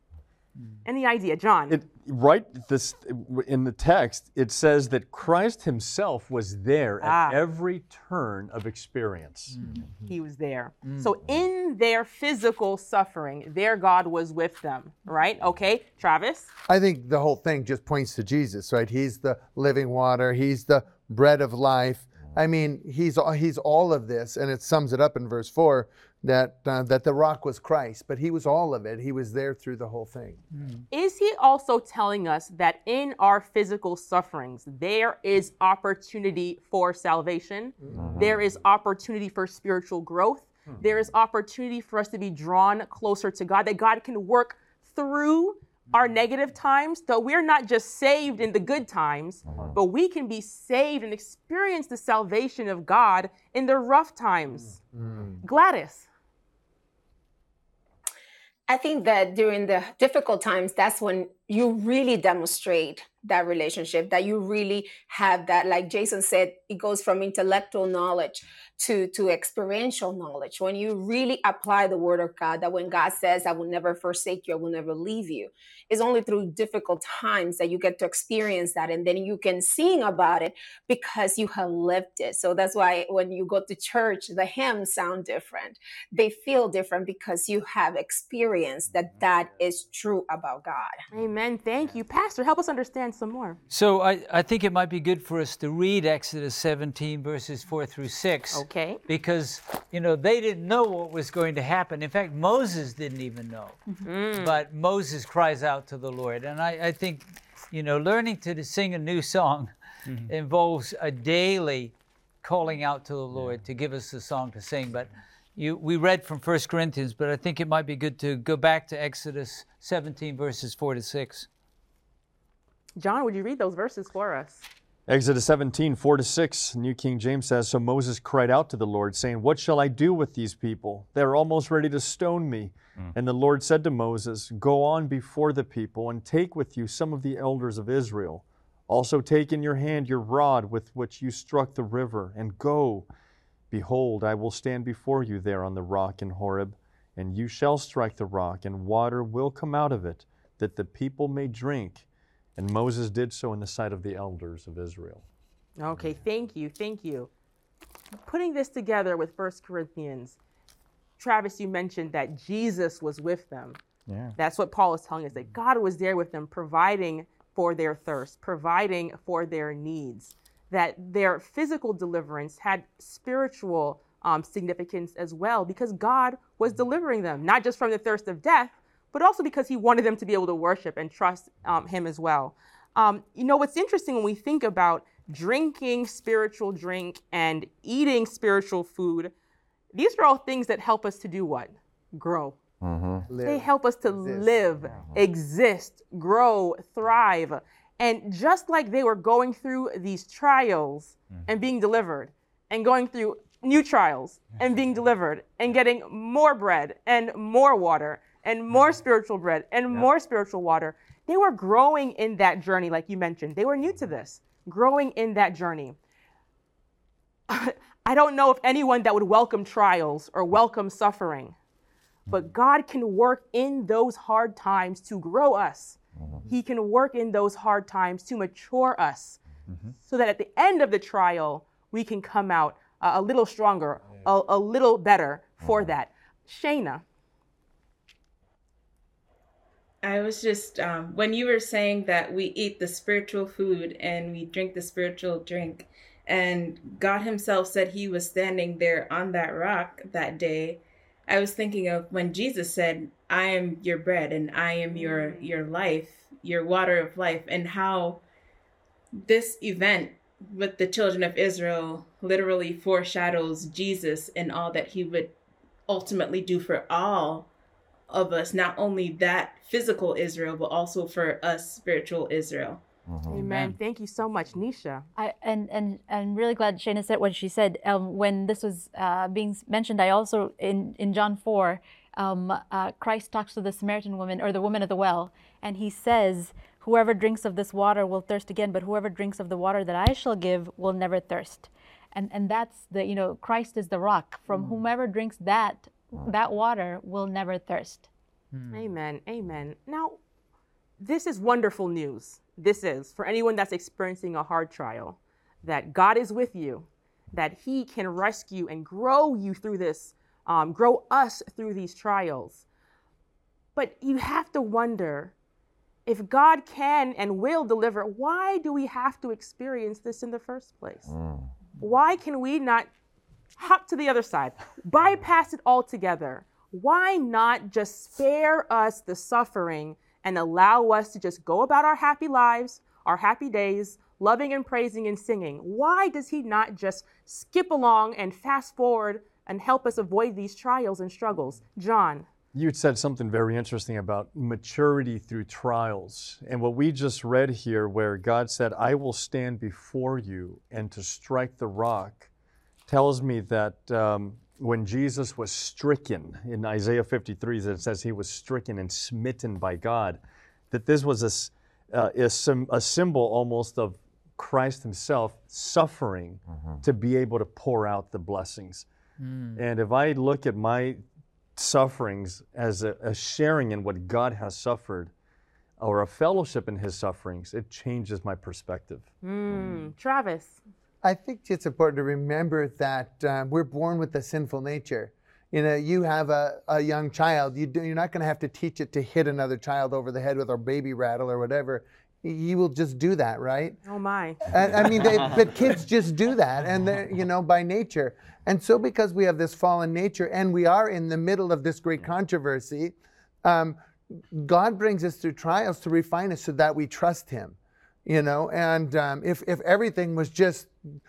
Any idea, John? It, right this in the text, it says that Christ himself was there at Ah. every turn of experience. He was there. So in their physical suffering, their God was with them, right? Okay, Travis? I think the whole thing just points to Jesus, right? He's the living water. He's the bread of life. I mean, he's he's all of this, and it sums it up in verse four that uh, that the rock was Christ, but he was all of it. He was there through the whole thing. Is he also telling us that in our physical sufferings, there is opportunity for salvation? There is opportunity for spiritual growth. There is opportunity for us to be drawn closer to God, that God can work through our negative times, that we're not just saved in the good times, but we can be saved and experience the salvation of God in the rough times. Gladys? I think that during the difficult times, that's when you really demonstrate that relationship, that you really have that, like Jason said, it goes from intellectual knowledge to, to experiential knowledge. When you really apply the word of God, that when God says, I will never forsake you, I will never leave you, it's only through difficult times that you get to experience that. And then you can sing about it because you have lived it. So that's why when you go to church, the hymns sound different. They feel different because you have experienced that that is true about God. Amen. Thank you. Pastor, help us understand some more. So I, I think it might be good for us to read Exodus seventeen, verses four through six. Okay. Because, you know, they didn't know what was going to happen. In fact, Moses didn't even know. Mm. But Moses cries out to the Lord. And I, I think, you know, learning to sing a new song mm-hmm. involves a daily calling out to the Lord yeah. to give us a song to sing. But you, we read from First Corinthians, but I think it might be good to go back to Exodus seventeen, verses four to six. John, would you read those verses for us? Exodus seventeen, four to six, New King James says, So Moses cried out to the Lord, saying, What shall I do with these people? They are almost ready to stone me. Mm. And the Lord said to Moses, Go on before the people, and take with you some of the elders of Israel. Also take in your hand your rod with which you struck the river, and go. Behold, I will stand before you there on the rock in Horeb, and you shall strike the rock, and water will come out of it, that the people may drink. And Moses did so in the sight of the elders of Israel. Okay, thank you, thank you. Putting this together with First Corinthians, Travis, you mentioned that Jesus was with them. Yeah. That's what Paul is telling us, that God was there with them, providing for their thirst, providing for their needs, that their physical deliverance had spiritual um, significance as well, because God was delivering them, not just from the thirst of death, but also because he wanted them to be able to worship and trust um, him as well. Um, you know, what's interesting when we think about drinking spiritual drink and eating spiritual food, these are all things that help us to do what? Grow. Mm-hmm. They help us to exist. live, mm-hmm. exist, grow, thrive. And just like they were going through these trials mm-hmm. and being delivered, and going through new trials and being delivered, and getting more bread and more water, and more spiritual bread and yeah. more spiritual water. They were growing in that journey, like you mentioned. They were new to this, growing in that journey. I don't know if anyone that would welcome trials or welcome suffering, but God can work in those hard times to grow us. Mm-hmm. He can work in those hard times to mature us mm-hmm. so that at the end of the trial, we can come out uh, a little stronger, a, a little better for mm-hmm. that. Shayna. I was just, um, when you were saying that we eat the spiritual food and we drink the spiritual drink, and God himself said he was standing there on that rock that day, I was thinking of when Jesus said, I am your bread and I am your, your life, your water of life, and how this event with the children of Israel literally foreshadows Jesus and all that he would ultimately do for all of us, not only that physical Israel, but also for us spiritual Israel. Mm-hmm. Amen. Thank you so much, Nisha. I, and and I'm really glad Shayna said what she said. Um, when this was uh, being mentioned, I also, in, in John four, um, uh, Christ talks to the Samaritan woman, or the woman at the well, and he says, whoever drinks of this water will thirst again, but whoever drinks of the water that I shall give will never thirst. And and that's the, you know, Christ is the rock. From mm. whomever drinks that, that water will never thirst. Mm. Amen. Amen. Now, this is wonderful news. This is for anyone that's experiencing a hard trial, that God is with you, that he can rescue and grow you through this, um, grow us through these trials. But you have to wonder, if God can and will deliver, why do we have to experience this in the first place? Mm. Why can we not hop to the other side, bypass it altogether? Why not just spare us the suffering and allow us to just go about our happy lives, our happy days, loving and praising and singing? Why does he not just skip along and fast forward and help us avoid these trials and struggles? John. You had said something very interesting about maturity through trials. And what we just read here, where God said, I will stand before you and to strike the rock, tells me that um, when Jesus was stricken, in Isaiah fifty-three, it says he was stricken and smitten by God, that this was a, uh, a, sim- a symbol almost of Christ himself suffering mm-hmm. to be able to pour out the blessings. Mm. And if I look at my sufferings as a, a sharing in what God has suffered, or a fellowship in his sufferings, it changes my perspective. Mm. Travis. I think it's important to remember that um, we're born with a sinful nature. You know, you have a, a young child, you do, you're not going to have to teach it to hit another child over the head with a baby rattle or whatever. You will just do that, right? Oh my. I, I mean, they, but kids just do that, and they're, you know, by nature. And so because we have this fallen nature and we are in the middle of this great controversy, um, God brings us through trials to refine us so that we trust him, you know. And um, if, if everything was just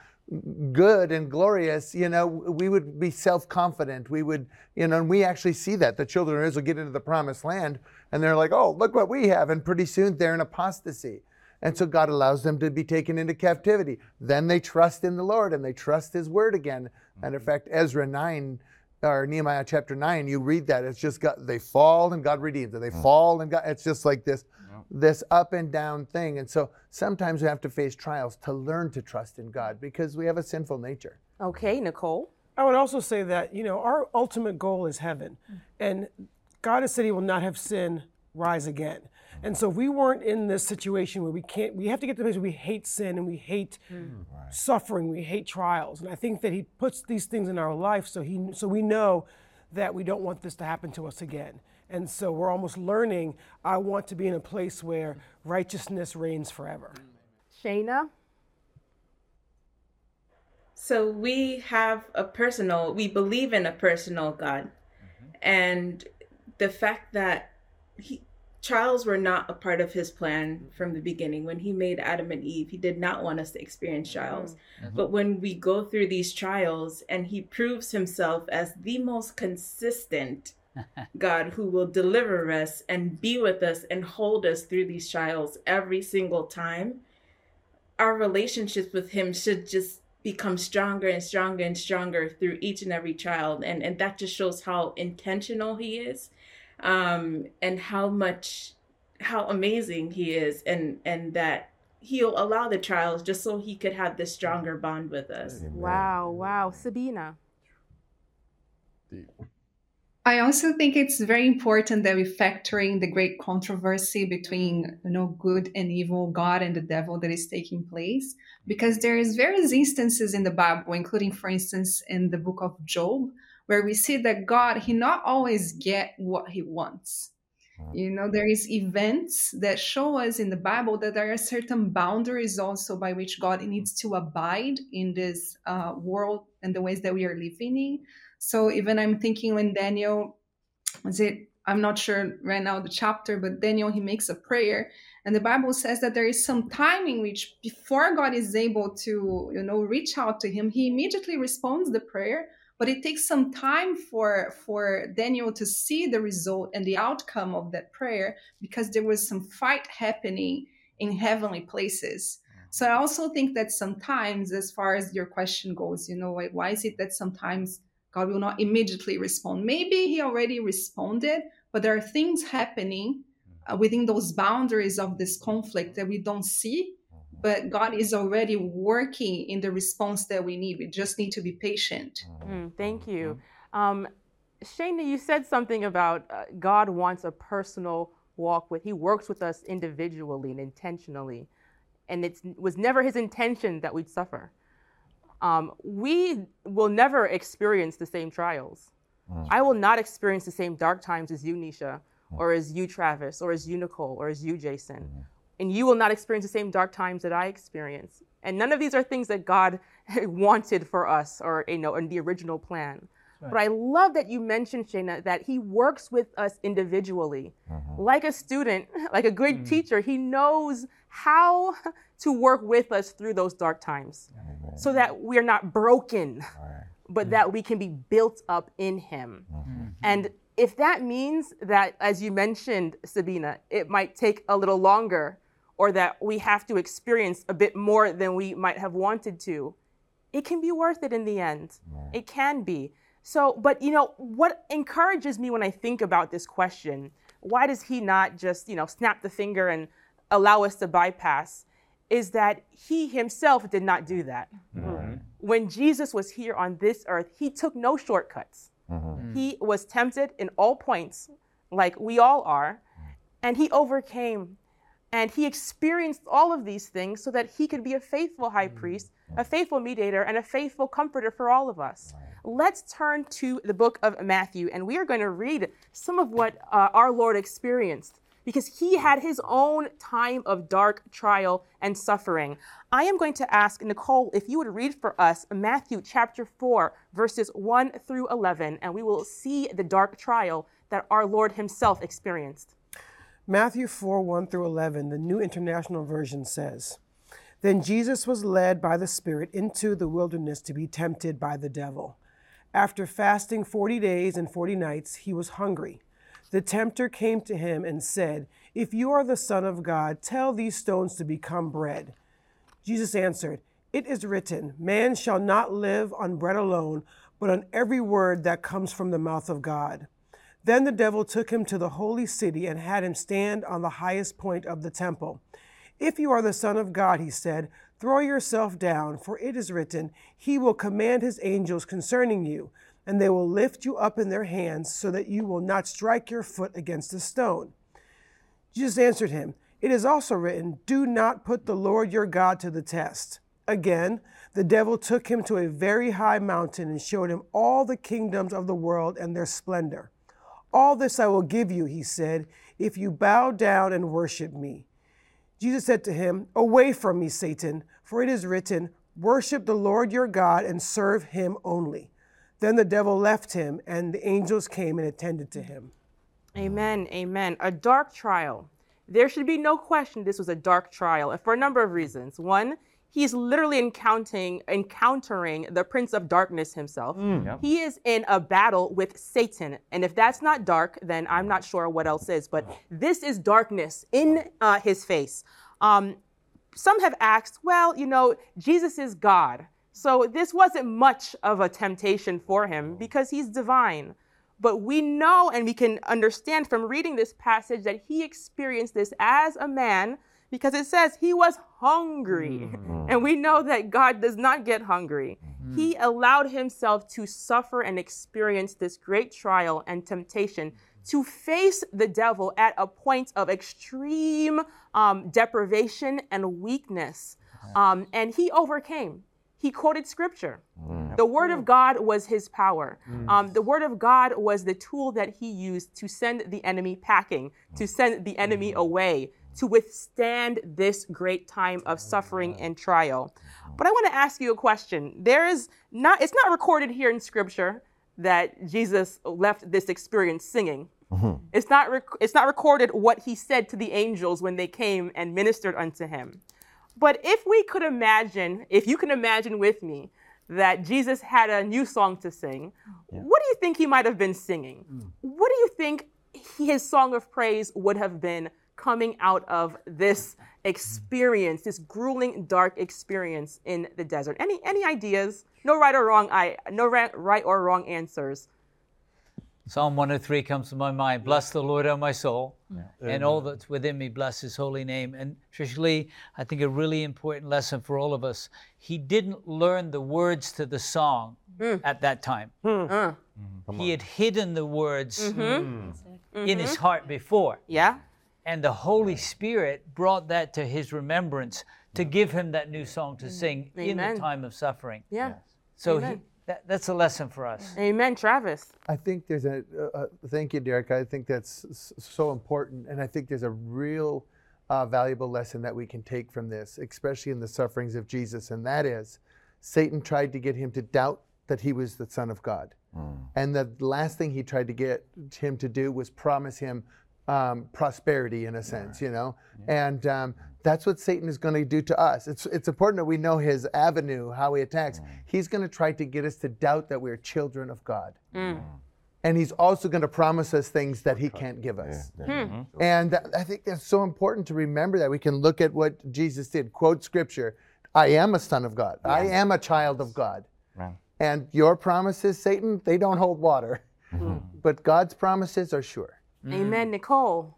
good and glorious, you know, we would be self-confident. We would, you know, and we actually see that. The children of Israel get into the promised land and they're like, oh, look what we have. And pretty soon they're in apostasy. And so God allows them to be taken into captivity. Then they trust in the Lord and they trust his word again. And in fact, Ezra nine, or Nehemiah chapter nine, you read that. It's just God, they fall and God redeems them. They mm. fall and God, it's just like this, yep. this up and down thing. And so sometimes we have to face trials to learn to trust in God because we have a sinful nature. Okay, Nicole. I would also say that, you know, our ultimate goal is heaven. Mm. And God has said he will not have sin rise again. And so if we weren't in this situation where we can't, we have to get to the place where we hate sin and we hate mm. right. suffering, we hate trials. And I think that he puts these things in our life so he, so we know that we don't want this to happen to us again. And so we're almost learning, I want to be in a place where righteousness reigns forever. Shayna? So we have a personal, we believe in a personal God. Mm-hmm. And the fact that he, trials were not a part of his plan from the beginning. When he made Adam and Eve, he did not want us to experience trials. Mm-hmm. But when we go through these trials and he proves himself as the most consistent God who will deliver us and be with us and hold us through these trials every single time, our relationships with him should just become stronger and stronger and stronger through each and every trial. And, and that just shows how intentional he is. Um, and how much, how amazing he is, and, and that he'll allow the trials just so he could have this stronger bond with us. Amen. Wow, wow. Sabina. I also think it's very important that we factor in the great controversy between, you know, good and evil, God and the devil that is taking place, because there is various instances in the Bible, including, for instance, in the book of Job, where we see that God, he not always get what he wants. You know, there is events that show us in the Bible that there are certain boundaries also by which God needs to abide in this uh, world and the ways that we are living in. So even I'm thinking when Daniel, was it, I'm not sure right now the chapter, but Daniel, he makes a prayer. And the Bible says that there is some time in which before God is able to, you know, reach out to him, he immediately responds the prayer. But it takes some time for, for Daniel to see the result and the outcome of that prayer because there was some fight happening in heavenly places. So I also think that sometimes, as far as your question goes, you know, like, why is it that sometimes God will not immediately respond? Maybe he already responded, but there are things happening uh, within those boundaries of this conflict that we don't see. But God is already working in the response that we need. We just need to be patient. Mm, thank you. Um, Shayna, you said something about uh, God wants a personal walk with, he works with us individually and intentionally. And it was never his intention that we'd suffer. Um, we will never experience the same trials. Mm. I will not experience the same dark times as you, Nisha, mm. or as you, Travis, or as you, Nicole, or as you, Jason. Mm. And you will not experience the same dark times that I experience. And none of these are things that God wanted for us or, you know, in the original plan. Right. But I love that you mentioned, Shayna, that he works with us individually. Mm-hmm. Like a student, like a good mm-hmm. teacher, he knows how to work with us through those dark times mm-hmm. so that we're not broken, right. but mm-hmm. that we can be built up in him. Mm-hmm. And if that means that, as you mentioned, Sabina, it might take a little longer or that we have to experience a bit more than we might have wanted to, it can be worth it in the end. Right. It can be. So, but you know, what encourages me when I think about this question, why does he not just, you know, snap the finger and allow us to bypass, is that he himself did not do that. Mm-hmm. When Jesus was here on this earth, he took no shortcuts. Mm-hmm. He was tempted in all points, like we all are, and he overcame. And he experienced all of these things so that he could be a faithful high priest, a faithful mediator, and a faithful comforter for all of us. Let's turn to the book of Matthew, and we are going to read some of what uh, our Lord experienced, because he had his own time of dark trial and suffering. I am going to ask Nicole if you would read for us Matthew chapter four, verses one through eleven, and we will see the dark trial that our Lord himself experienced. Matthew four, one through eleven, the New International Version says, "Then Jesus was led by the Spirit into the wilderness to be tempted by the devil. After fasting forty days and forty nights, he was hungry. The tempter came to him and said, 'If you are the Son of God, tell these stones to become bread.' Jesus answered, 'It is written, man shall not live on bread alone, but on every word that comes from the mouth of God.' Then the devil took him to the holy city and had him stand on the highest point of the temple. 'If you are the Son of God,' he said, 'throw yourself down, for it is written, he will command his angels concerning you, and they will lift you up in their hands so that you will not strike your foot against a stone.' Jesus answered him, 'It is also written, do not put the Lord your God to the test.' Again, the devil took him to a very high mountain and showed him all the kingdoms of the world and their splendor. 'All this I will give you,' he said, 'if you bow down and worship me.' Jesus said to him, 'Away from me, Satan, for it is written, worship the Lord your God and serve him only.' Then the devil left him, and the angels came and attended to him." Amen, amen. A dark trial. There should be no question this was a dark trial, and for a number of reasons. One, he's literally encountering, encountering the Prince of Darkness himself. Mm, yep. He is in a battle with Satan. And if that's not dark, then I'm not sure what else is. But this is darkness in uh, his face. Um, some have asked, well, you know, Jesus is God. So this wasn't much of a temptation for him because he's divine. But we know and we can understand from reading this passage that he experienced this as a man, because it says he was hungry. Mm-hmm. And we know that God does not get hungry. Mm-hmm. He allowed himself to suffer and experience this great trial and temptation to face the devil at a point of extreme um, deprivation and weakness. Um, and he overcame. He quoted scripture. Mm. The word of God was his power. Mm. Um, the word of God was the tool that he used to send the enemy packing, to send the enemy away, to withstand this great time of suffering and trial. But I want to ask you a question. There is not, it's not recorded here in scripture that Jesus left this experience singing. Mm-hmm. It's not, rec- it's not recorded what he said to the angels when they came and ministered unto him. But if we could imagine, if you can imagine with me, that Jesus had a new song to sing, yeah. What do you think he might have been singing? Mm. What do you think his song of praise would have been coming out of this experience, this grueling, dark experience in the desert? Any any ideas? No right or wrong. I no right or wrong answers. Psalm one oh three comes to my mind. Bless the Lord, O my soul, yeah. and all that's within me, bless his holy name. And Trish Lee, I think a really important lesson for all of us. He didn't learn the words to the song mm. at that time. Mm. Mm. He had hidden the words mm-hmm. in mm. his heart before. Yeah. and the Holy Spirit brought that to his remembrance to give him that new song to sing in Amen. the time of suffering. Yeah. So Amen. he, that, that's a lesson for us. Amen, Travis. I think there's a, uh, thank you, Derek. I think that's s- so important. And I think there's a real uh, valuable lesson that we can take from this, especially in the sufferings of Jesus. And that is, Satan tried to get him to doubt that he was the Son of God. Mm. And the last thing he tried to get him to do was promise him um, prosperity, in a sense, yeah. you know? Yeah. And um, that's what Satan is going to do to us. It's it's important that we know his avenue, how he attacks. Mm. He's going to try to get us to doubt that we're children of God. Mm. And he's also going to promise us things that he can't give us. Yeah, hmm. And that, I think that's so important to remember that. We can look at what Jesus did, quote scripture, I am a son of God. Yeah. I am a child of God. Right. And your promises, Satan, they don't hold water. Mm-hmm. But God's promises are sure. Mm. Amen, Nicole.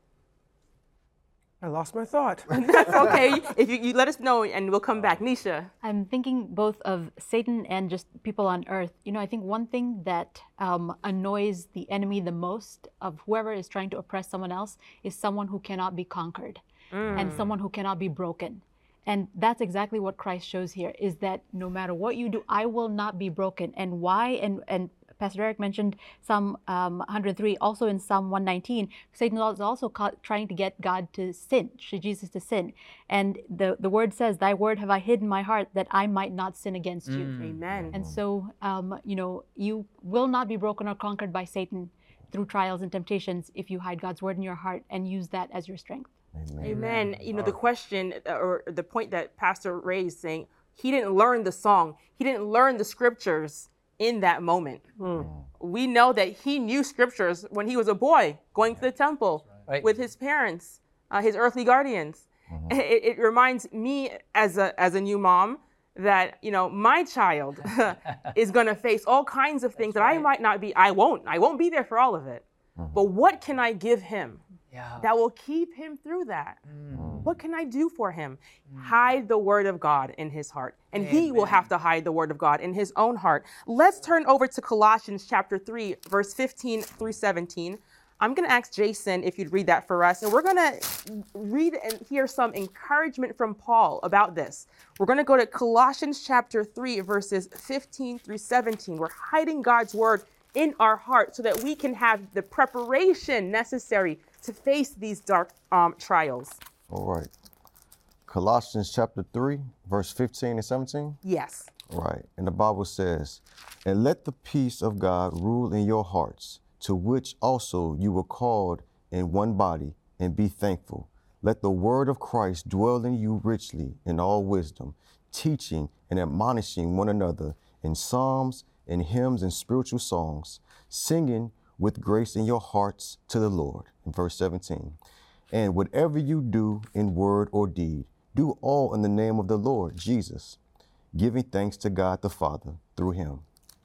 I lost my thought. That's okay. If you, you let us know and we'll come back. Nisha. I'm thinking both of Satan and just people on earth. You know, I think one thing that um, annoys the enemy the most of whoever is trying to oppress someone else is someone who cannot be conquered mm. and someone who cannot be broken. And that's exactly what Christ shows here, is that no matter what you do, I will not be broken. And why? And, and Pastor Eric mentioned Psalm um, one hundred three, also in Psalm one nineteen, Satan is also ca- trying to get God to sin, Jesus to sin. And the, the word says, thy word have I hid in my heart that I might not sin against you. Mm. Amen. And so, um, you know, you will not be broken or conquered by Satan through trials and temptations if you hide God's word in your heart and use that as your strength. Amen. Amen. You know, the question or the point that Pastor raised, saying he didn't learn the song, he didn't learn the scriptures in that moment. Mm. We know that he knew scriptures when he was a boy, going to the temple right. with his parents, uh, his earthly guardians. Mm-hmm. It, it reminds me as a as a new mom that, you know, my child is going to face all kinds of things That's that right. I might not be, I won't, I won't be there for all of it. Mm-hmm. But what can I give him? Yeah. That will keep him through that. Mm. What can I do for him? Mm. Hide the word of God in his heart. And Amen. He will have to hide the word of God in his own heart. Let's turn over to Colossians chapter three, verse fifteen through seventeen. I'm going to ask Jason if you'd read that for us. And we're going to read and hear some encouragement from Paul about this. We're going to go to Colossians chapter three, verses fifteen through seventeen. We're hiding God's word in our heart so that we can have the preparation necessary to face these dark um, trials. All right. Colossians chapter three, verse fifteen and seventeen? Yes. Right. And the Bible says, and let the peace of God rule in your hearts, to which also you were called in one body, and be thankful. Let the word of Christ dwell in you richly in all wisdom, teaching and admonishing one another in psalms and hymns and spiritual songs, singing with grace in your hearts to the Lord. In verse seventeen, and whatever you do in word or deed, do all in the name of the Lord Jesus, giving thanks to God the Father through him.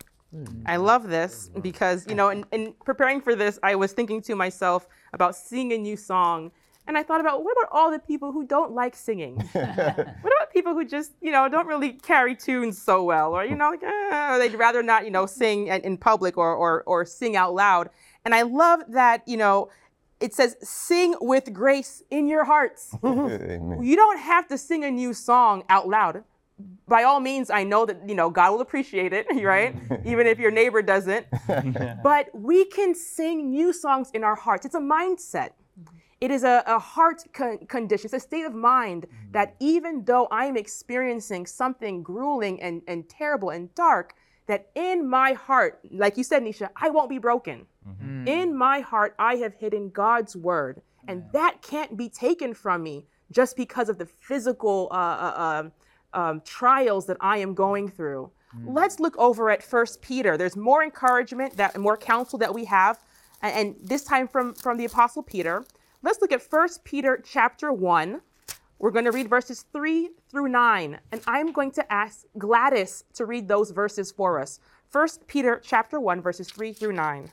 I love this because, you know, in, in preparing for this, I was thinking to myself about singing a new song. And I thought about, what about all the people who don't like singing? What about people who just, you know, don't really carry tunes so well, or, you know, like, uh, they'd rather not, you know, sing in public or, or, or sing out loud. And I love that, you know, it says, sing with grace in your hearts. Amen. You don't have to sing a new song out loud. By all means, I know that, you know, God will appreciate it, right? Even if your neighbor doesn't. But we can sing new songs in our hearts. It's a mindset. It is a, a heart con- condition. It's a state of mind mm-hmm. that even though I'm experiencing something grueling and, and terrible and dark, that in my heart, like you said, Nisha, I won't be broken. Mm-hmm. In my heart, I have hidden God's word. And yeah. that can't be taken from me just because of the physical uh, uh, um, trials that I am going through. Mm-hmm. Let's look over at First Peter. There's more encouragement, that more counsel that we have, and, and this time from, from the Apostle Peter. Let's look at First Peter chapter one. We're going to read verses three through nine. And I'm going to ask Gladys to read those verses for us. First Peter chapter one, verses three through nine.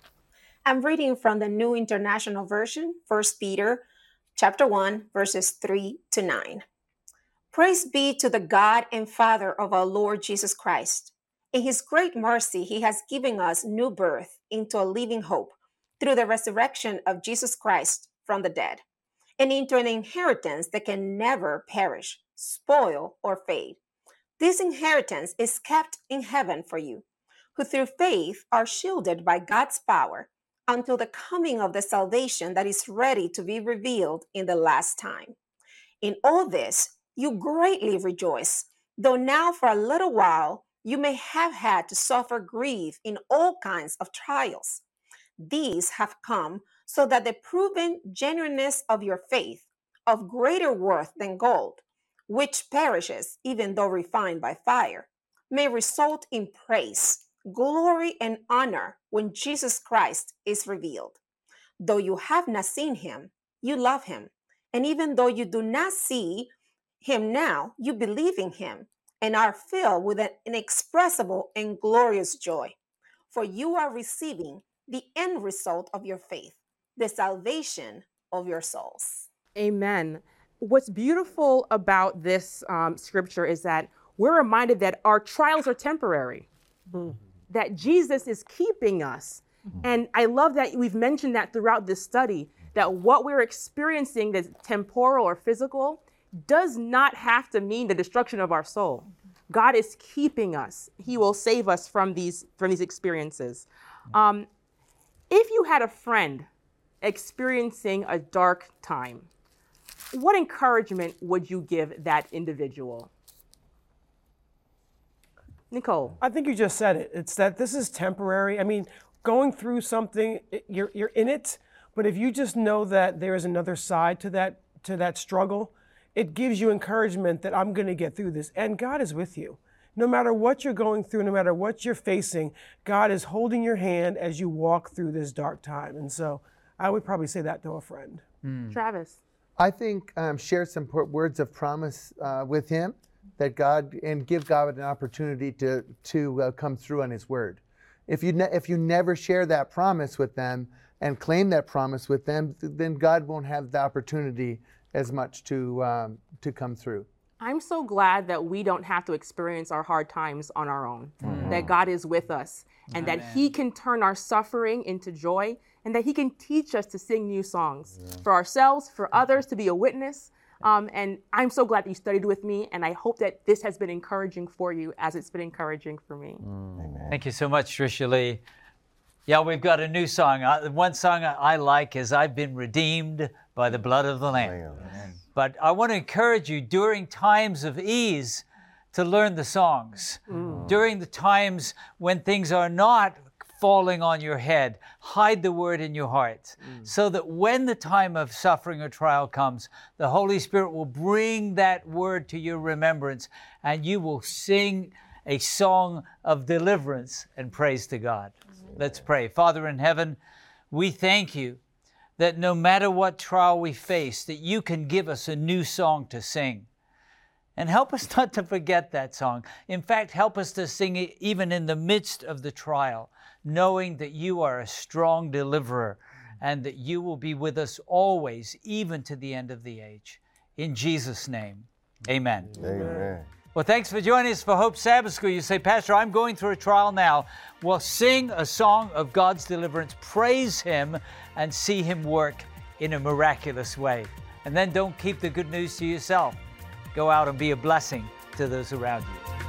I'm reading from the New International Version, First Peter chapter one, verses three to nine. Praise be to the God and Father of our Lord Jesus Christ. In his great mercy, he has given us new birth into a living hope through the resurrection of Jesus Christ from the dead, and into an inheritance that can never perish, spoil, or fade. This inheritance is kept in heaven for you, who through faith are shielded by God's power until the coming of the salvation that is ready to be revealed in the last time. In all this, you greatly rejoice, though now for a little while you may have had to suffer grief in all kinds of trials. These have come so that the proven genuineness of your faith, of greater worth than gold, which perishes even though refined by fire, may result in praise, glory, and honor when Jesus Christ is revealed. Though you have not seen him, you love him. And even though you do not see him now, you believe in him and are filled with an inexpressible and glorious joy. For you are receiving the end result of your faith, the salvation of your souls. Amen. What's beautiful about this um, scripture is that we're reminded that our trials are temporary, mm-hmm. that Jesus is keeping us. Mm-hmm. And I love that we've mentioned that throughout this study, that what we're experiencing that's temporal or physical does not have to mean the destruction of our soul. God is keeping us. He will save us from these, from these experiences. Um, if you had a friend experiencing a dark time, what encouragement would you give that individual? Nicole. I think you just said it. It's that this is temporary. I mean, going through something, you're you're in it, but if you just know that there is another side to that to that struggle, it gives you encouragement that I'm going to get through this, and God is with you. No matter what you're going through, no matter what you're facing, God is holding your hand as you walk through this dark time. And so I would probably say that to a friend. Mm. Travis. I think um, share some words of promise uh, with him, that God, and give God an opportunity to to uh, come through on his word. If you ne- if you never share that promise with them and claim that promise with them, then God won't have the opportunity as much to um, to come through. I'm so glad that we don't have to experience our hard times on our own, mm-hmm. that God is with us, and Amen. That he can turn our suffering into joy, and that he can teach us to sing new songs yeah. for ourselves, for others, to be a witness. Um, and I'm so glad that you studied with me, and I hope that this has been encouraging for you as it's been encouraging for me. Mm. Thank you so much, Tricia Lee. Yeah, we've got a new song. Uh, one song I like is I've Been Redeemed by the Blood of the Lamb. Amen. But I want to encourage you during times of ease to learn the songs. Mm. During the times when things are not falling on your head, hide the word in your heart, mm. so that when the time of suffering or trial comes, the Holy Spirit will bring that word to your remembrance, and you will sing a song of deliverance and praise to God. Mm. Let's pray. Father in heaven, we thank you that no matter what trial we face, that you can give us a new song to sing. And help us not to forget that song. In fact, help us to sing it even in the midst of the trial, knowing that you are a strong deliverer and that you will be with us always, even to the end of the age. In Jesus' name, amen. Amen. Well, thanks for joining us for Hope Sabbath School. You say, Pastor, I'm going through a trial now. Well, sing a song of God's deliverance, praise him, and see him work in a miraculous way. And then don't keep the good news to yourself. Go out and be a blessing to those around you.